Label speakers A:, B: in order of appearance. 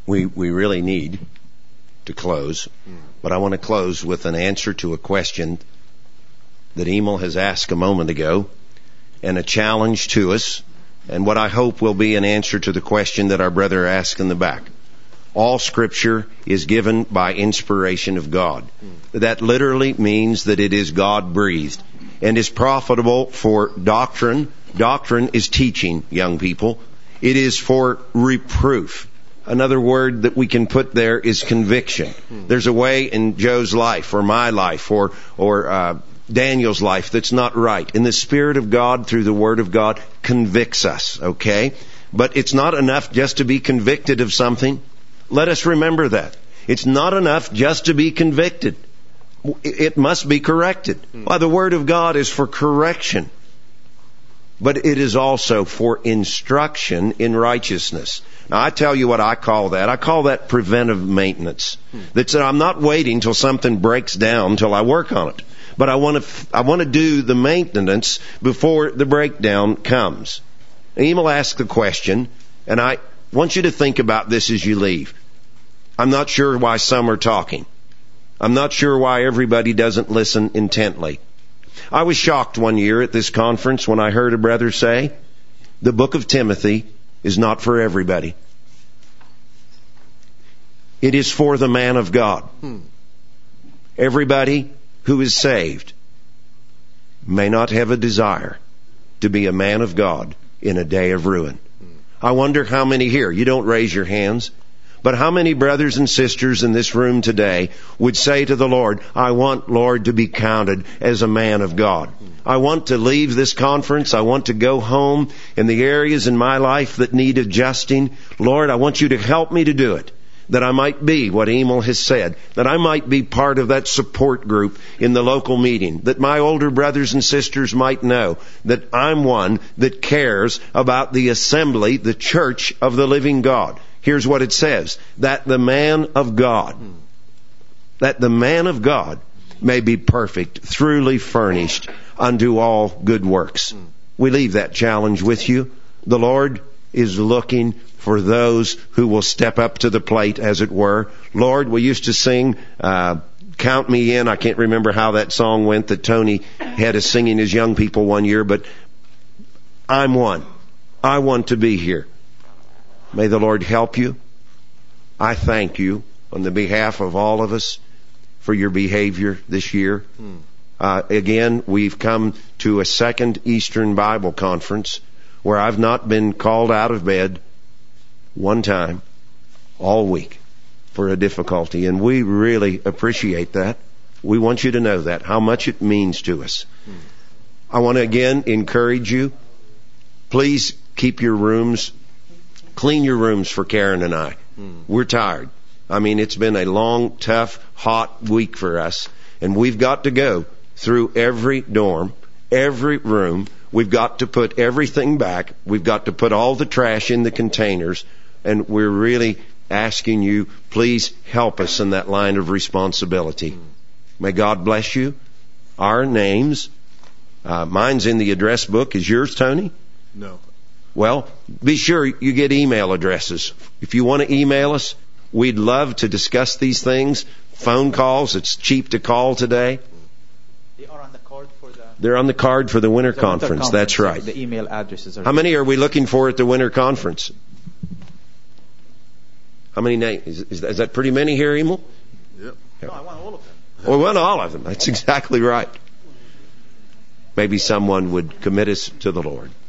A: we really need to close, but I want to close with an answer to a question that Emil has asked a moment ago, and a challenge to us, and what I hope will be an answer to the question that our brother asked in the back. All Scripture is given by inspiration of God. That literally means that it is God-breathed and is profitable for doctrine. Doctrine is teaching, young people. It is for reproof. Another word that we can put there is conviction. There's a way in Joe's life, or my life, or Daniel's life that's not right. And the Spirit of God, through the Word of God, convicts us, okay? But it's not enough just to be convicted of something. Let us remember that. It's not enough just to be convicted. It must be corrected. Why, the Word of God is for correction. But it is also for instruction in righteousness. Now, I tell you what I call that. I call that preventive maintenance. That's that I'm not waiting till something breaks down till I work on it. But I want to do the maintenance before the breakdown comes. Emil asked the question, and I want you to think about this as you leave. I'm not sure why some are talking. I'm not sure why everybody doesn't listen intently. I was shocked one year at this conference when I heard a brother say, the book of Timothy is not for everybody. It is for the man of God. Everybody who is saved may not have a desire to be a man of God in a day of ruin. I wonder how many here, you don't raise your hands, but how many brothers and sisters in this room today would say to the Lord, I want, Lord, to be counted as a man of God. I want to leave this conference. I want to go home in the areas in my life that need adjusting. Lord, I want you to help me to do it, that I might be what Emil has said, that I might be part of that support group in the local meeting, that my older brothers and sisters might know that I'm one that cares about the assembly, the church of the living God. Here's what it says, that the man of God may be perfect, truly furnished unto all good works. We leave that challenge with you. The Lord is looking for those who will step up to the plate, as it were. Lord, we used to sing, Count Me In. I can't remember how that song went that Tony had us singing as young people one year, but I'm one. I want to be here. May the Lord help you. I thank you on the behalf of all of us for your behavior this year. Again, we've come to a second Eastern Bible Conference where I've not been called out of bed one time all week for a difficulty, and we really appreciate that. We want you to know that, how much it means to us. I want to again encourage you, please keep your rooms, clean your rooms for Karen and I. We're tired. I mean, it's been a long, tough, hot week for us, and we've got to go through every dorm, every room. We've got to put everything back. We've got to put all the trash in the containers. And we're really asking you, please help us in that line of responsibility. May God bless you. Our names, mine's in the address book. Is yours, Tony?
B: No.
A: Well, be sure you get email addresses. If you want to email us, we'd love to discuss these things. Phone calls, it's cheap to call today.
C: They are on the card for the...
A: They're on the card for the winter conference. That's right.
C: The email addresses are...
A: How many are we looking for at the winter conference? How many names? Is that pretty many here, Emil?
B: Yep.
C: No, I want all of them.
A: Well, we want all of them. That's exactly right. Maybe someone would commit us to the Lord.